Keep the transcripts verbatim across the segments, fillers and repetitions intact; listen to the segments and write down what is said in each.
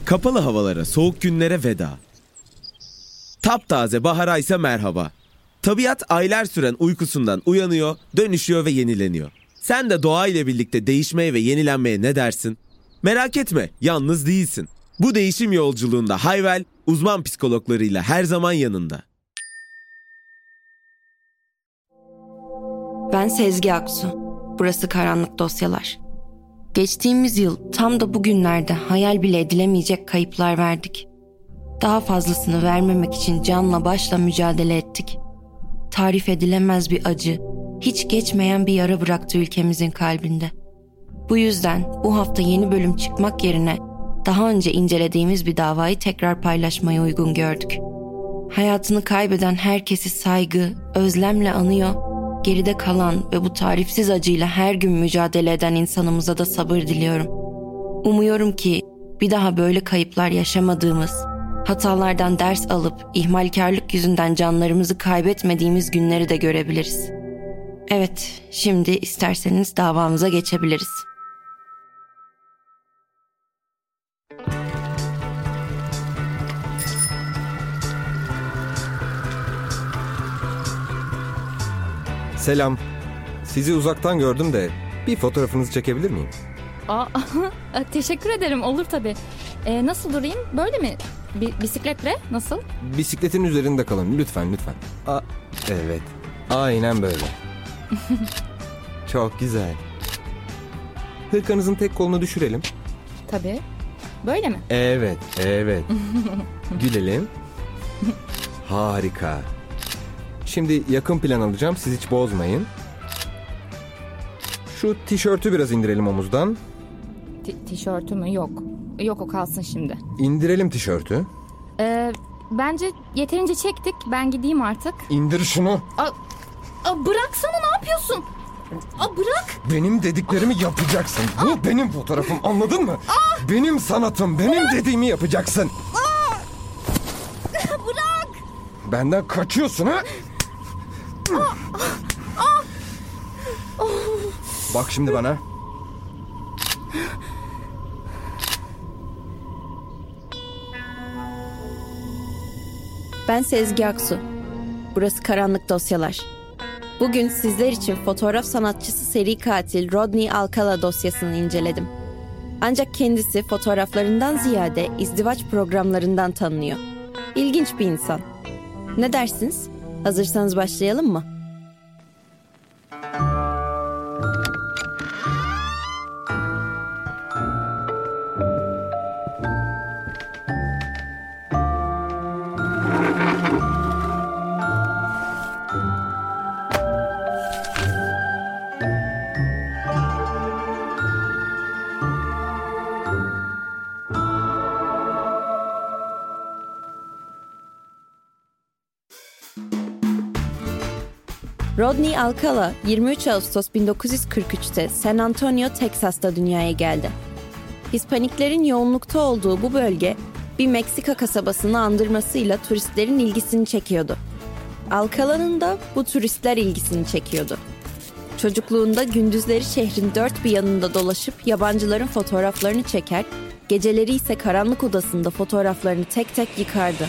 Kapalı havalara, soğuk günlere veda. Taptaze bahara ise merhaba. Tabiat aylar süren uykusundan uyanıyor, dönüşüyor ve yenileniyor. Sen de doğayla birlikte değişmeye ve yenilenmeye ne dersin? Merak etme, yalnız değilsin. Bu değişim yolculuğunda Hayvel, uzman psikologlarıyla her zaman yanında. Ben Sezgi Aksu. Burası Karanlık Dosyalar. Geçtiğimiz yıl tam da bugünlerde hayal bile edilemeyecek kayıplar verdik. Daha fazlasını vermemek için canla başla mücadele ettik. Tarif edilemez bir acı, hiç geçmeyen bir yara bıraktı ülkemizin kalbinde. Bu yüzden bu hafta yeni bölüm çıkmak yerine daha önce incelediğimiz bir davayı tekrar paylaşmayı uygun gördük. Hayatını kaybeden herkesi saygı, özlemle anıyor, geride kalan ve bu tarifsiz acıyla her gün mücadele eden insanımıza da sabır diliyorum. Umuyorum ki bir daha böyle kayıplar yaşamadığımız, hatalardan ders alıp ihmalkarlık yüzünden canlarımızı kaybetmediğimiz günleri de görebiliriz. Evet, şimdi isterseniz davamıza geçebiliriz. Selam. Sizi uzaktan gördüm de bir fotoğrafınızı çekebilir miyim? Aa, teşekkür ederim, olur tabii. Ee, nasıl durayım? Böyle mi? Bi- bisikletle nasıl? Bisikletin üzerinde kalın lütfen lütfen. Aa, evet. Aynen böyle. Çok güzel. Hırkanızın tek kolunu düşürelim. Tabii. Böyle mi? Evet, evet. Gülelim. Harika. Şimdi yakın plan alacağım, siz hiç bozmayın. Şu tişörtü biraz indirelim omuzdan. T- tişörtü mü? Yok. Yok, o kalsın şimdi. İndirelim tişörtü. Ee, bence yeterince çektik. Ben gideyim artık. İndir şunu. Aa, aa, bıraksana, ne yapıyorsun? Aa, bırak. Benim dediklerimi yapacaksın. Bu aa, benim fotoğrafım, anladın mı? Aa, benim sanatım, benim bırak, dediğimi yapacaksın. Aa, bırak. Benden kaçıyorsun ha? Aa, aa, aa. Bak şimdi bana. Ben Sezgi Aksu. Burası Karanlık Dosyalar. Bugün sizler için fotoğraf sanatçısı seri katil Rodney Alcala dosyasını inceledim. Ancak kendisi fotoğraflarından ziyade izdivaç programlarından tanınıyor. İlginç bir insan. Ne dersiniz? Hazırsanız başlayalım mı? Rodney Alcala yirmi üç Ağustos bin dokuz yüz kırk üçte San Antonio, Teksas'ta dünyaya geldi. Hispaniklerin yoğunlukta olduğu bu bölge bir Meksika kasabasını andırmasıyla turistlerin ilgisini çekiyordu. Alcala'nın da bu turistler ilgisini çekiyordu. Çocukluğunda gündüzleri şehrin dört bir yanında dolaşıp yabancıların fotoğraflarını çeker, geceleri ise karanlık odasında fotoğraflarını tek tek yıkardı.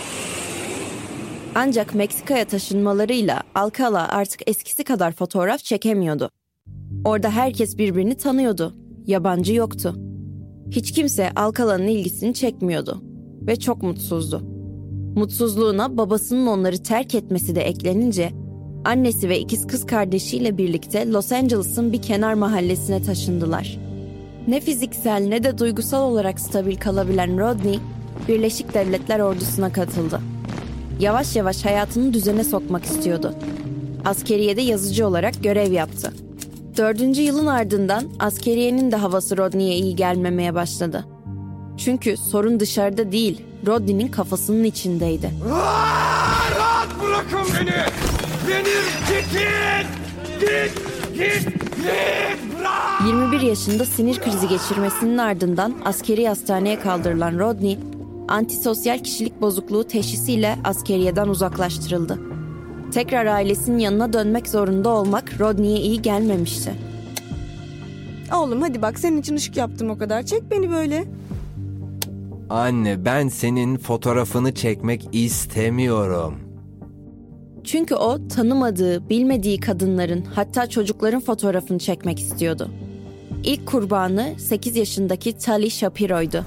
Ancak Meksika'ya taşınmalarıyla Alcala artık eskisi kadar fotoğraf çekemiyordu. Orada herkes birbirini tanıyordu, yabancı yoktu. Hiç kimse Alcala'nın ilgisini çekmiyordu ve çok mutsuzdu. Mutsuzluğuna babasının onları terk etmesi de eklenince, annesi ve ikiz kız kardeşiyle birlikte Los Angeles'ın bir kenar mahallesine taşındılar. Ne fiziksel ne de duygusal olarak stabil kalabilen Rodney, Birleşik Devletler Ordusu'na katıldı. Yavaş yavaş hayatını düzene sokmak istiyordu. Askeriyede yazıcı olarak görev yaptı. Dördüncü yılın ardından askeriyenin de havası Rodney'e iyi gelmemeye başladı. Çünkü sorun dışarıda değil, Rodney'nin kafasının içindeydi. Aa, rahat bırakın beni! Benim gidin! Git! Git! Git! Bırak! yirmi bir yaşında sinir krizi geçirmesinin ardından askeri hastaneye kaldırılan Rodney, antisosyal kişilik bozukluğu teşhisiyle askeriyeden uzaklaştırıldı. Tekrar ailesinin yanına dönmek zorunda olmak Rodney'e iyi gelmemişti. Oğlum hadi bak, senin için ışık yaptım o kadar. Çek beni böyle. Anne, ben senin fotoğrafını çekmek istemiyorum. Çünkü o tanımadığı, bilmediği kadınların, hatta çocukların fotoğrafını çekmek istiyordu. İlk kurbanı sekiz yaşındaki Tali Shapiro'ydu.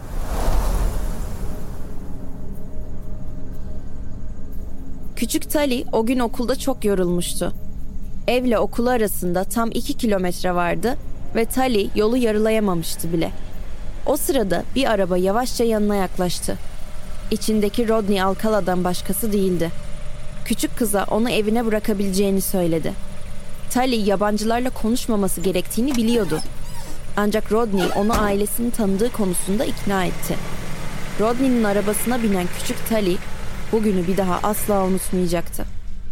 Küçük Tali o gün okulda çok yorulmuştu. Evle okulu arasında tam iki kilometre vardı ve Tali yolu yarılayamamıştı bile. O sırada bir araba yavaşça yanına yaklaştı. İçindeki Rodney Alcala'dan başkası değildi. Küçük kıza onu evine bırakabileceğini söyledi. Tali yabancılarla konuşmaması gerektiğini biliyordu. Ancak Rodney onu ailesini tanıdığı konusunda ikna etti. Rodney'nin arabasına binen küçük Tali bugünü bir daha asla unutmayacaktı.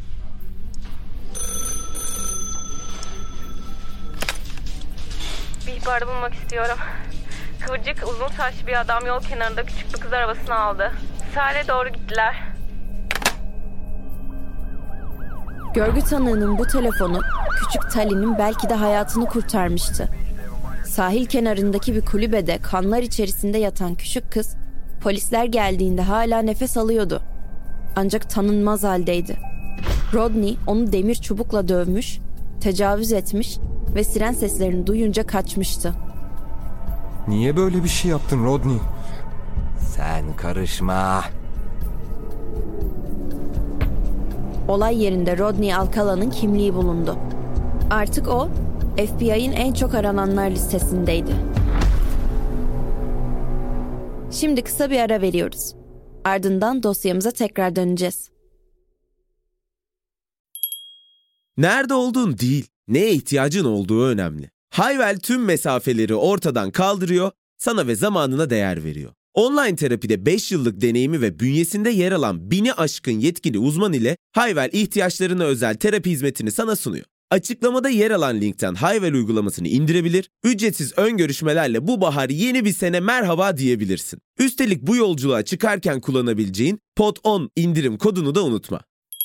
Bir ihbarda bulunmak istiyorum. Kıvırcık, uzun saçlı bir adam yol kenarında küçük bir kız arabasını aldı. Sahile doğru gittiler. Görgü tanığının bu telefonu küçük Tali'nin belki de hayatını kurtarmıştı. Sahil kenarındaki bir kulübede kanlar içerisinde yatan küçük kız, polisler geldiğinde hala nefes alıyordu. Ancak tanınmaz haldeydi. Rodney onu demir çubukla dövmüş, tecavüz etmiş ve siren seslerini duyunca kaçmıştı. Niye böyle bir şey yaptın Rodney? Sen karışma. Olay yerinde Rodney Alcala'nın kimliği bulundu. Artık o, F B I'nin en çok arananlar listesindeydi. Şimdi kısa bir ara veriyoruz. Ardından dosyamıza tekrar döneceğiz. Nerede olduğun değil, neye ihtiyacın olduğu önemli. Hayvel tüm mesafeleri ortadan kaldırıyor, sana ve zamanına değer veriyor. Online terapide beş yıllık deneyimi ve bünyesinde yer alan bini aşkın yetkili uzman ile Hayvel ihtiyaçlarına özel terapi hizmetini sana sunuyor. Açıklamada yer alan linkten Hayvel uygulamasını indirebilir, ücretsiz ön görüşmelerle bu bahar yeni bir sene merhaba diyebilirsin. Üstelik bu yolculuğa çıkarken kullanabileceğin P O D on indirim kodunu da unutma.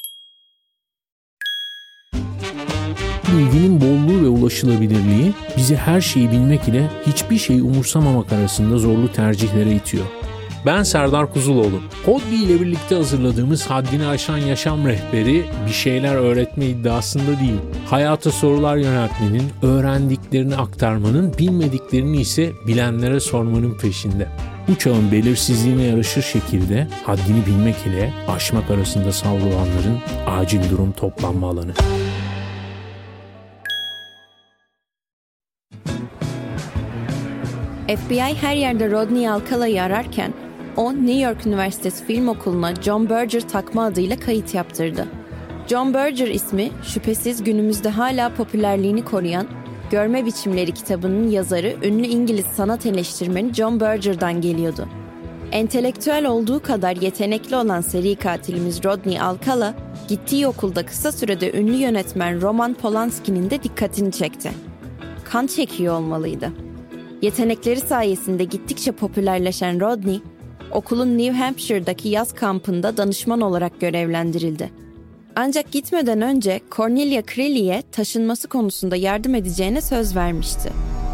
Bilginin bolluğu ve ulaşılabilirliği bizi her şeyi bilmek ile hiçbir şeyi umursamamak arasında zorlu tercihlere itiyor. Ben Serdar Kuzuloğlu. Podbi ile birlikte hazırladığımız Haddini Aşan Yaşam Rehberi bir şeyler öğretme iddiasında değil. Hayata sorular yöneltmenin, öğrendiklerini aktarmanın, bilmediklerini ise bilenlere sormanın peşinde. Bu çağın belirsizliğine yaraşır şekilde haddini bilmek ile aşmak arasında savrulanların acil durum toplanma alanı. F B I her yerde Rodney Alcala'yı ararken o New York Üniversitesi Film Okulu'na John Berger takma adıyla kayıt yaptırdı. John Berger ismi şüphesiz günümüzde hala popülerliğini koruyan Görme Biçimleri kitabının yazarı ünlü İngiliz sanat eleştirmeni John Berger'dan geliyordu. Entelektüel olduğu kadar yetenekli olan seri katilimiz Rodney Alcala, gittiği okulda kısa sürede ünlü yönetmen Roman Polanski'nin de dikkatini çekti. Kan çekiyor olmalıydı. Yetenekleri sayesinde gittikçe popülerleşen Rodney, okulun New Hampshire'daki yaz kampında danışman olarak görevlendirildi. Ancak gitmeden önce Cornelia Creeley'e taşınması konusunda yardım edeceğine söz vermişti.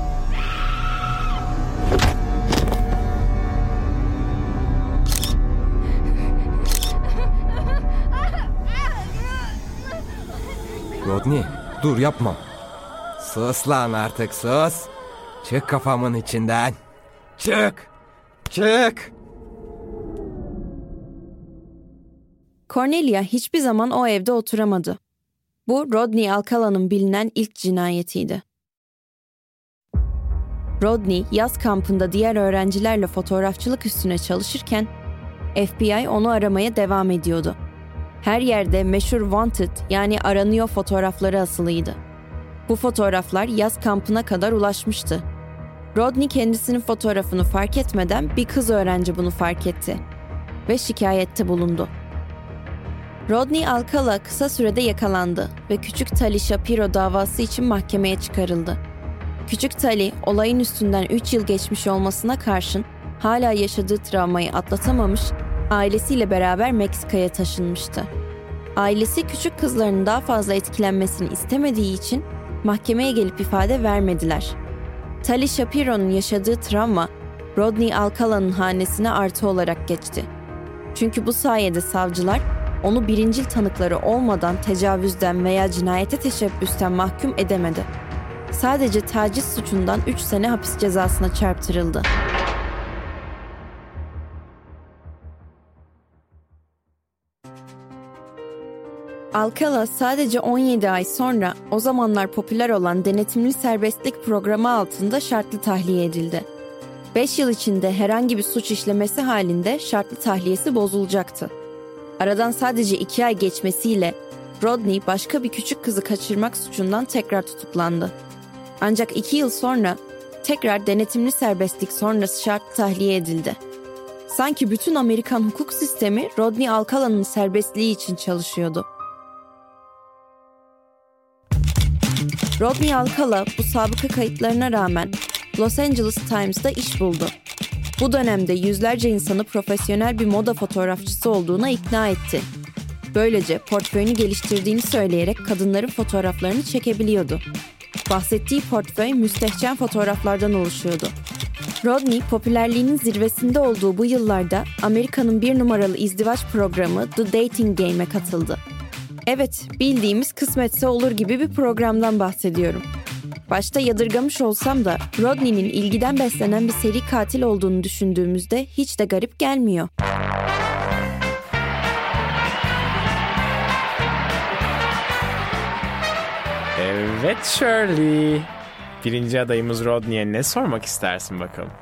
Rodney, dur yapma. Sus lan artık sus. Çık kafamın içinden. Çık. Çık. Cornelia hiçbir zaman o evde oturamadı. Bu Rodney Alcala'nın bilinen ilk cinayetiydi. Rodney yaz kampında diğer öğrencilerle fotoğrafçılık üstüne çalışırken F B I onu aramaya devam ediyordu. Her yerde meşhur wanted yani aranıyor fotoğrafları asılıydı. Bu fotoğraflar yaz kampına kadar ulaşmıştı. Rodney kendisinin fotoğrafını fark etmeden bir kız öğrenci bunu fark etti ve şikayette bulundu. Rodney Alcala kısa sürede yakalandı ve küçük Tali Shapiro davası için mahkemeye çıkarıldı. Küçük Tali, olayın üstünden üç yıl geçmiş olmasına karşın hala yaşadığı travmayı atlatamamış, ailesiyle beraber Meksika'ya taşınmıştı. Ailesi küçük kızlarının daha fazla etkilenmesini istemediği için mahkemeye gelip ifade vermediler. Tali Shapiro'nun yaşadığı travma, Rodney Alcala'nın hanesine artı olarak geçti. Çünkü bu sayede savcılar onu birincil tanıkları olmadan tecavüzden veya cinayete teşebbüsten mahkum edemedi. Sadece taciz suçundan üç sene hapis cezasına çarptırıldı. Alcala sadece on yedi ay sonra o zamanlar popüler olan denetimli serbestlik programı altında şartlı tahliye edildi. beş yıl içinde herhangi bir suç işlemesi halinde şartlı tahliyesi bozulacaktı. Aradan sadece iki ay geçmesiyle Rodney başka bir küçük kızı kaçırmak suçundan tekrar tutuklandı. Ancak iki yıl sonra tekrar denetimli serbestlik sonrası şartlı tahliye edildi. Sanki bütün Amerikan hukuk sistemi Rodney Alcala'nın serbestliği için çalışıyordu. Rodney Alcala bu sabıka kayıtlarına rağmen Los Angeles Times'da iş buldu. Bu dönemde yüzlerce insanı profesyonel bir moda fotoğrafçısı olduğuna ikna etti. Böylece portföyünü geliştirdiğini söyleyerek kadınların fotoğraflarını çekebiliyordu. Bahsettiği portföy müstehcen fotoğraflardan oluşuyordu. Rodney, popülerliğinin zirvesinde olduğu bu yıllarda Amerika'nın bir numaralı izdivaç programı The Dating Game'e katıldı. Evet, bildiğimiz kısmetse olur gibi bir programdan bahsediyorum. Başta yadırgamış olsam da Rodney'nin ilgiden beslenen bir seri katil olduğunu düşündüğümüzde hiç de garip gelmiyor. Evet Shirley. Birinci adayımız Rodney'e ne sormak istersin bakalım?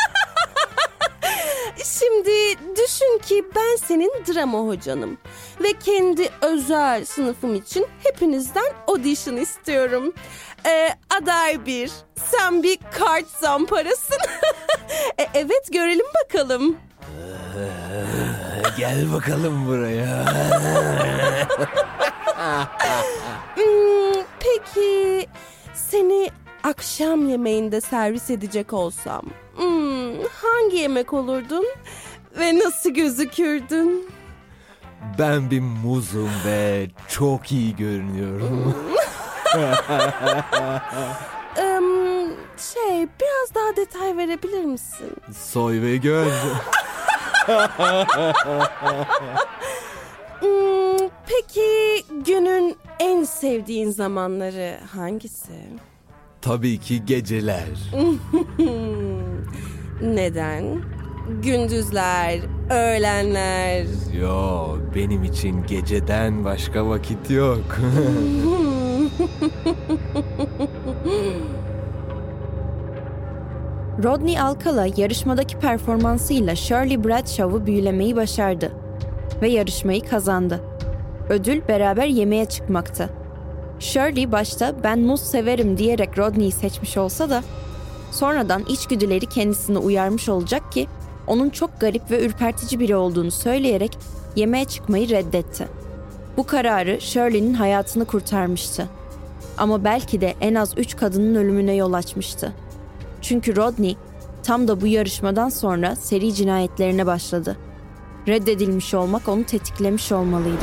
Şimdi düşün ki ben senin drama hocanım ve kendi özel sınıfım için hepinizden audition istiyorum. Ee, aday bir, sen bir kart zamparasın. e, evet görelim bakalım. Gel bakalım buraya. hmm, peki seni akşam yemeğinde servis edecek olsam hmm, hangi yemek olurdun ve nasıl gözükürdün? Ben bir muzum ve çok iyi görünüyorum. um, şey biraz daha detay verebilir misin? Soy ve gör. hmm, peki günün en sevdiğin zamanları hangisi? Tabii ki geceler. Neden? Gündüzler, öğlenler. Yo, benim için geceden başka vakit yok. Rodney Alcala yarışmadaki performansıyla Shirley Bradshaw'u büyülemeyi başardı ve yarışmayı kazandı. Ödül beraber yemeğe çıkmaktı. Shirley başta ben muz severim diyerek Rodney'i seçmiş olsa da sonradan içgüdüleri kendisini uyarmış olacak ki onun çok garip ve ürpertici biri olduğunu söyleyerek yemeğe çıkmayı reddetti. Bu kararı Shirley'nin hayatını kurtarmıştı. Ama belki de en az üç kadının ölümüne yol açmıştı. Çünkü Rodney tam da bu yarışmadan sonra seri cinayetlerine başladı. Reddedilmiş olmak onu tetiklemiş olmalıydı.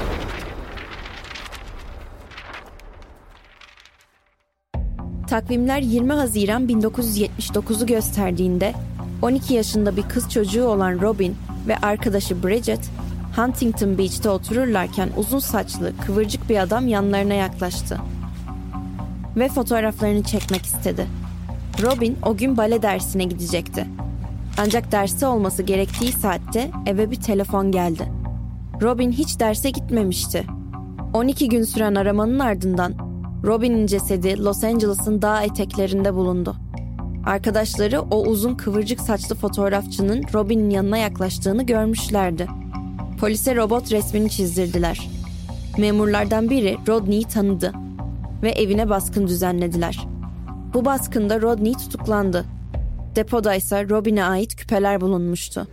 Takvimler yirmi Haziran bin dokuz yüz yetmiş dokuzu gösterdiğinde on iki yaşında bir kız çocuğu olan Robin ve arkadaşı Bridget, Huntington Beach'te otururlarken uzun saçlı, kıvırcık bir adam yanlarına yaklaştı ve fotoğraflarını çekmek istedi. Robin o gün bale dersine gidecekti. Ancak dersi olması gerektiği saatte eve bir telefon geldi. Robin hiç derse gitmemişti. on iki gün süren aramanın ardından Robin'in cesedi Los Angeles'ın dağ eteklerinde bulundu. Arkadaşları o uzun kıvırcık saçlı fotoğrafçının Robin'in yanına yaklaştığını görmüşlerdi. Polise robot resmini çizdirdiler. Memurlardan biri Rodney'i tanıdı ve evine baskın düzenlediler. Bu baskında Rodney tutuklandı. Depoda ise Robin'e ait küpeler bulunmuştu.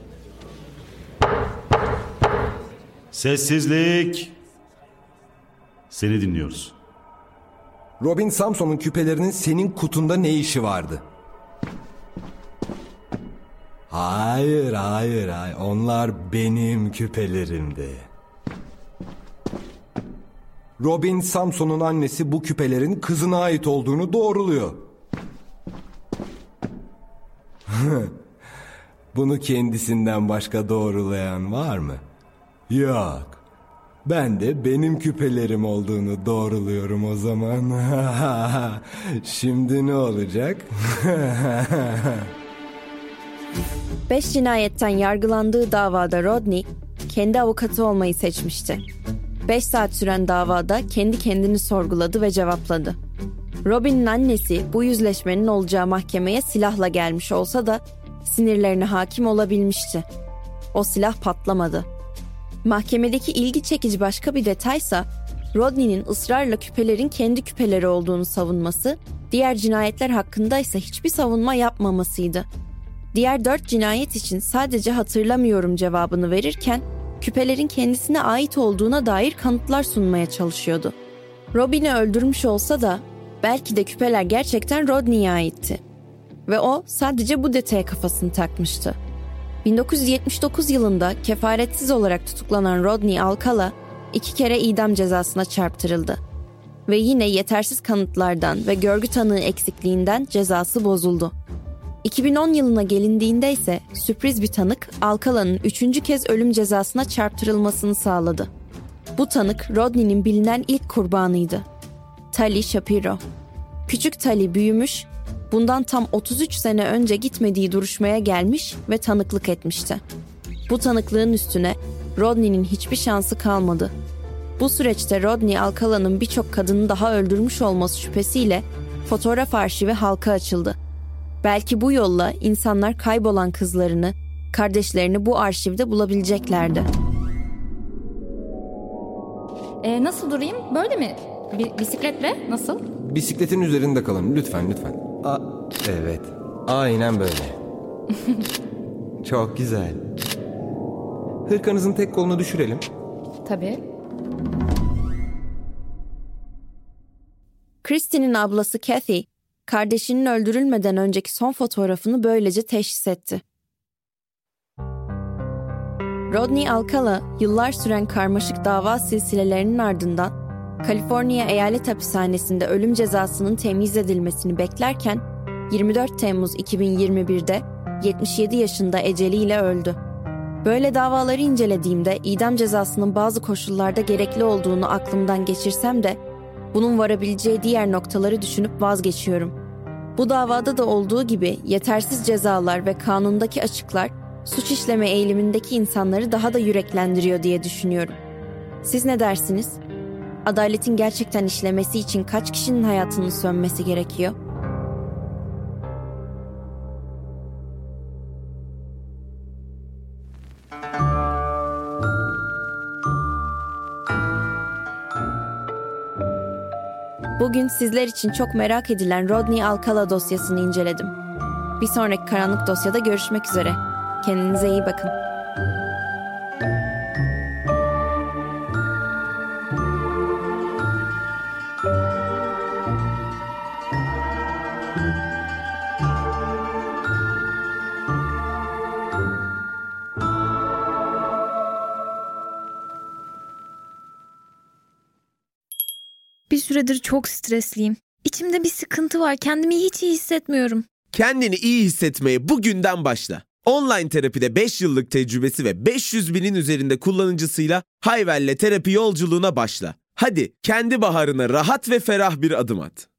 Sessizlik. Seni dinliyoruz. Robin Samson'un küpelerinin senin kutunda ne işi vardı? Hayır, hayır, hayır. Onlar benim küpelerimdi. Robin Samson'un annesi bu küpelerin kızına ait olduğunu doğruluyor. Bunu kendisinden başka doğrulayan var mı? Yok. Ben de benim küpelerim olduğunu doğruluyorum o zaman. Şimdi ne olacak? Beş cinayetten yargılandığı davada Rodney, kendi avukatı olmayı seçmişti. Beş saat süren davada kendi kendini sorguladı ve cevapladı. Robin'in annesi bu yüzleşmenin olacağı mahkemeye silahla gelmiş olsa da sinirlerine hakim olabilmişti. O silah patlamadı. Mahkemedeki ilgi çekici başka bir detaysa Rodney'nin ısrarla küpelerin kendi küpeleri olduğunu savunması, diğer cinayetler hakkında ise hiçbir savunma yapmamasıydı. Diğer dört cinayet için sadece hatırlamıyorum cevabını verirken, küpelerin kendisine ait olduğuna dair kanıtlar sunmaya çalışıyordu. Robin'i öldürmüş olsa da belki de küpeler gerçekten Rodney'e aitti. Ve o sadece bu detaya kafasını takmıştı. bin dokuz yüz yetmiş dokuz yılında kefaretsiz olarak tutuklanan Rodney Alcala iki kere idam cezasına çarptırıldı. Ve yine yetersiz kanıtlardan ve görgü tanığı eksikliğinden cezası bozuldu. iki bin on yılına gelindiğinde ise sürpriz bir tanık Alcala'nın üçüncü kez ölüm cezasına çarptırılmasını sağladı. Bu tanık Rodney'nin bilinen ilk kurbanıydı. Tali Shapiro. Küçük Tali büyümüş, bundan tam otuz üç sene önce gitmediği duruşmaya gelmiş ve tanıklık etmişti. Bu tanıklığın üstüne Rodney'nin hiçbir şansı kalmadı. Bu süreçte Rodney Alcala'nın birçok kadını daha öldürmüş olması şüphesiyle fotoğraf arşivi halka açıldı. Belki bu yolla insanlar kaybolan kızlarını, kardeşlerini bu arşivde bulabileceklerdi. Ee, nasıl durayım? Böyle mi? Bi- bisikletle nasıl? Bisikletin üzerinde kalın lütfen lütfen. Aa, evet. Aynen böyle. Çok güzel. Hırkanızın tek kolunu düşürelim. Tabii. Christie'nin ablası Kathy, kardeşinin öldürülmeden önceki son fotoğrafını böylece teşhis etti. Rodney Alcala, yıllar süren karmaşık dava silsilelerinin ardından Kaliforniya Eyalet Hapishanesi'nde ölüm cezasının temyiz edilmesini beklerken yirmi dört Temmuz iki bin yirmi birde yetmiş yedi yaşında eceliyle öldü. Böyle davaları incelediğimde idam cezasının bazı koşullarda gerekli olduğunu aklımdan geçirsem de bunun varabileceği diğer noktaları düşünüp vazgeçiyorum. Bu davada da olduğu gibi yetersiz cezalar ve kanundaki açıklar suç işleme eğilimindeki insanları daha da yüreklendiriyor diye düşünüyorum. Siz ne dersiniz? Adaletin gerçekten işlemesi için kaç kişinin hayatının sönmesi gerekiyor? Bugün sizler için çok merak edilen Rodney Alcala dosyasını inceledim. Bir sonraki karanlık dosyada görüşmek üzere. Kendinize iyi bakın. Bir süredir çok stresliyim. İçimde bir sıkıntı var. Kendimi hiç iyi hissetmiyorum. Kendini iyi hissetmeye bugünden başla. Online terapide beş yıllık tecrübesi ve beş yüz binin üzerinde kullanıcısıyla Hayvel'le terapi yolculuğuna başla. Hadi kendi baharına rahat ve ferah bir adım at.